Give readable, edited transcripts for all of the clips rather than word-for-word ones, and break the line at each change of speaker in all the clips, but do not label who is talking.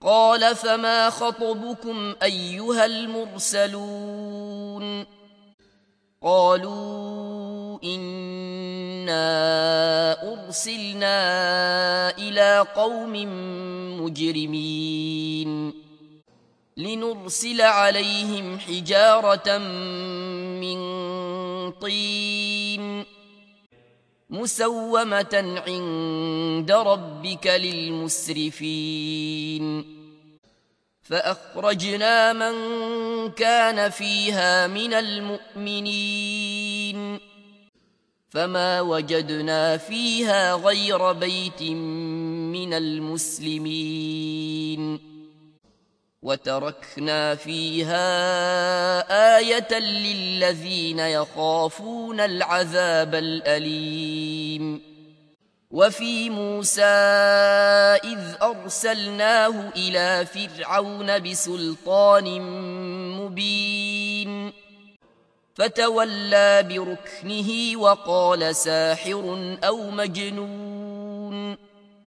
قال فما خطبكم أيها المرسلون قالوا إنا أرسلنا إلى قوم مجرمين لنرسل عليهم حجارة من طين مسومة عند ربك للمسرفين فأخرجنا من كان فيها من المؤمنين فما وجدنا فيها غير بيت من المسلمين وتركنا فيها آية للذين يخافون العذاب الأليم وفي موسى إذ أرسلناه إلى فرعون بسلطان مبين فتولى بركنه وقال ساحر أو مجنون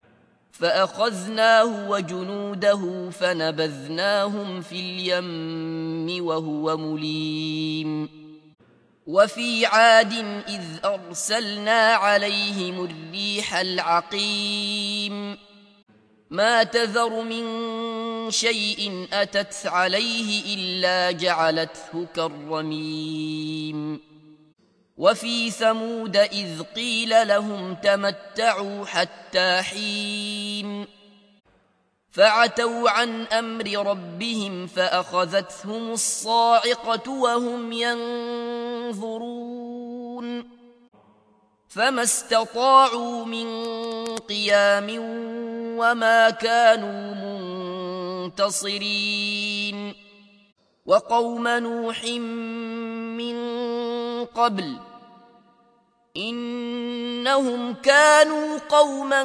فأخذناه وجنوده فنبذناهم في اليم وهو مليم وفي عاد إذ أرسلنا عليهم الريح العقيم ما تذر من شيء أتت عليه إلا جعلته كالرميم وفي ثمود إذ قيل لهم تمتعوا حتى حين فعتوا عن أمر ربهم فأخذتهم الصاعقة وهم ينظرون فما استطاعوا من قيام وما كانوا منتصرين وقوم نوح من قبل إنهم كانوا قوما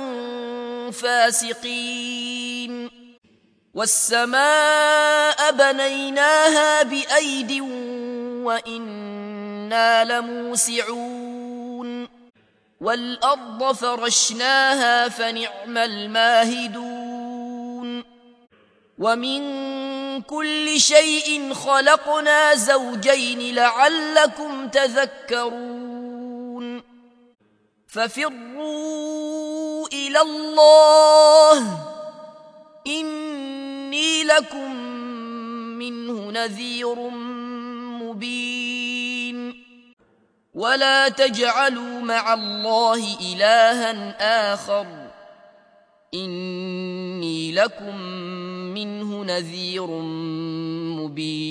فاسقين والسماء بنيناها بأيد وإنا لموسعون والأرض فرشناها فنعم الماهدون ومن كل شيء خلقنا زوجين لعلكم تذكرون ففروا إلى الله إني لكم منه نذير مبين ولا تجعلوا مع الله إلها آخر إني لكم منه نذير مبين